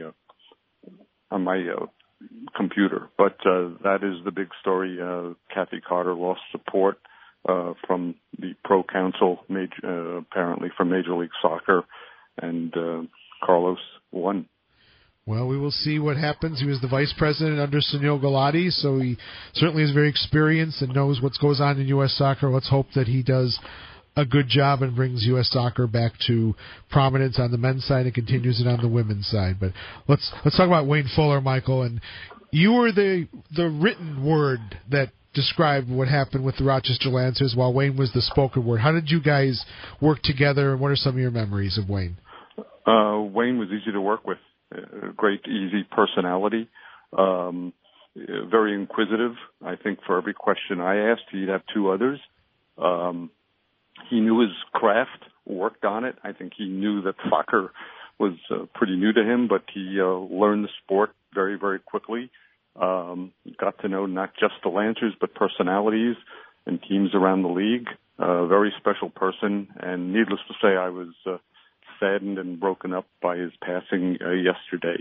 computer. But that is the big story. Kathy Carter lost support from the Pro Council, apparently from Major League Soccer, and Carlos won. Well, we will see what happens. He was the vice president under Sunil Gulati, so he certainly is very experienced and knows what goes on in U.S. soccer. Let's hope that he does a good job and brings U.S. soccer back to prominence on the men's side and continues it on the women's side. But let's talk about Wayne Fuller, Michael. And you were the written word that described what happened with the Rochester Lancers while Wayne was the spoken word. How did you guys work together, and what are some of your memories of Wayne? Wayne was easy to work with. Great, easy personality. Very inquisitive. I think for every question I asked, he'd have two others. He knew his craft, worked on it. I think he knew that soccer was pretty new to him, but he learned the sport very, very quickly. Got to know not just the Lancers, but personalities and teams around the league. Very special person, and needless to say, I was saddened and broken up by his passing yesterday.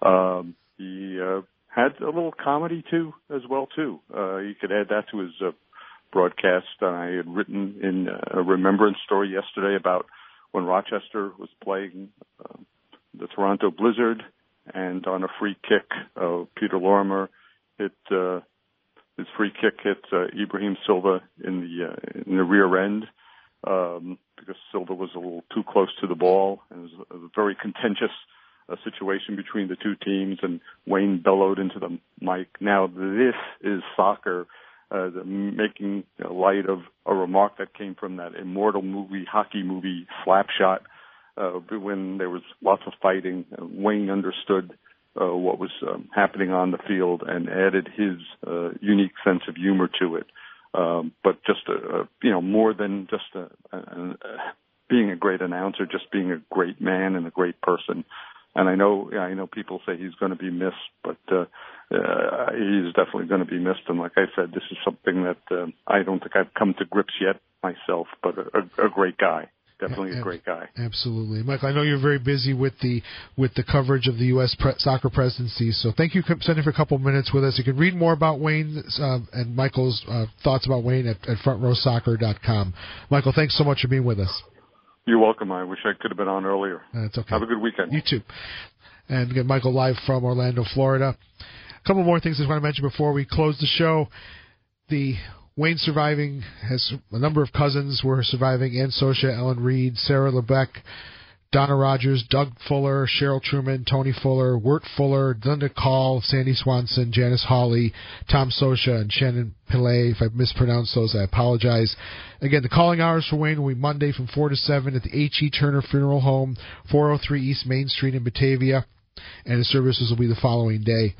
He had a little comedy too, as well too. You could add that to his broadcast. I had written in a remembrance story yesterday about when Rochester was playing the Toronto Blizzard, and on a free kick, Peter Lorimer hit his free kick hit Ibrahim Silva in the rear end. Because Silva was a little too close to the ball, and it was a very contentious situation between the two teams, and Wayne bellowed into the mic, "Now this is soccer," making light of a remark that came from that immortal hockey movie, Slapshot, when there was lots of fighting. Wayne understood what was happening on the field and added his unique sense of humor to it. But just, more than just being a great announcer, just being a great man and a great person. And I know people say he's going to be missed, but he's definitely going to be missed. And like I said, this is something that I don't think I've come to grips yet myself, but a great guy. Definitely a great guy. Absolutely. Michael, I know you're very busy with the coverage of the U.S. soccer presidency, so thank you for spending for a couple of minutes with us. You can read more about Wayne and Michael's thoughts about Wayne at frontrowsoccer.com. Michael, thanks so much for being with us. You're welcome. I wish I could have been on earlier. That's okay. Have a good weekend. You too. And again, Michael live from Orlando, Florida. A couple more things I just want to mention before we close the show. Wayne surviving has a number of cousins who are surviving: Ann Sosha, Ellen Reed, Sarah LeBeck, Donna Rogers, Doug Fuller, Cheryl Truman, Tony Fuller, Wirt Fuller, Linda Call, Sandy Swanson, Janice Hawley, Tom Sosha, and Shannon Pillay. If I mispronounced those, I apologize. Again, the calling hours for Wayne will be Monday from 4 to 7 at the H.E. Turner Funeral Home, 403 East Main Street in Batavia, and the services will be the following day.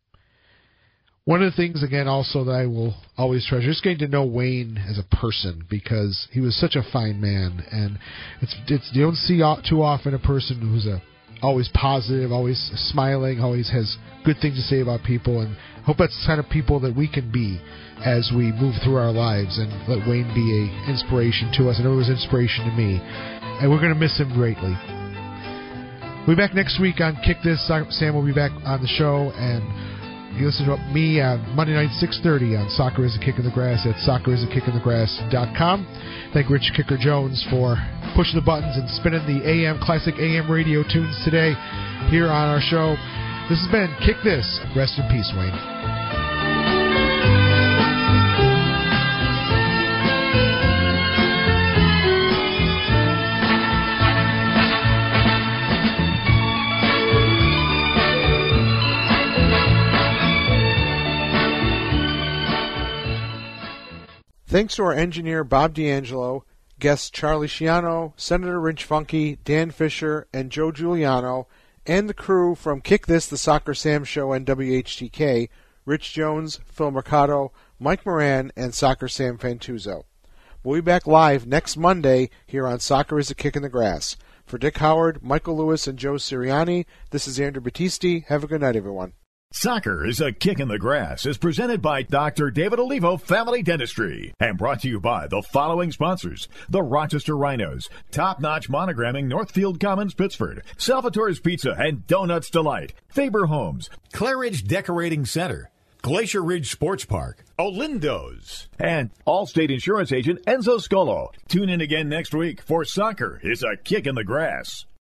One of the things, again, also that I will always treasure is getting to know Wayne as a person, because he was such a fine man, and you don't see too often a person who's always positive, always smiling, always has good things to say about people, and I hope that's the kind of people that we can be as we move through our lives, and let Wayne be an inspiration to us. I know he was an inspiration to me, and we're going to miss him greatly. We'll be back next week on Kick This. Sam will be back on the show, and you listen to me on Monday night, 6:30 on Soccer is a Kick in the Grass at soccerisakickinthegrass.com. Thank Rich Kicker Jones for pushing the buttons and spinning the classic AM radio tunes today here on our show. This has been Kick This. Rest in peace, Wayne. Thanks to our engineer, Bob D'Angelo, guests Charlie Schiano, Senator Rich Funky, Dan Fisher, and Joe Giuliano, and the crew from Kick This, the Soccer Sam Show, and WHTK, Rich Jones, Phil Mercado, Mike Moran, and Soccer Sam Fantuzzo. We'll be back live next Monday here on Soccer is a Kick in the Grass. For Dick Howard, Michael Lewis, and Joe Sirianni, this is Andrew Battisti. Have a good night, everyone. Soccer is a Kick in the Grass is presented by Dr. David Olivo Family Dentistry and brought to you by the following sponsors: the Rochester Rhinos, Top Notch Monogramming, Northfield Commons, Pittsford, Salvatore's Pizza and Donuts Delight, Faber Homes, Claridge Decorating Center, Glacier Ridge Sports Park, Olindo's, and Allstate Insurance Agent Enzo Scolo. Tune in again next week for Soccer is a Kick in the Grass.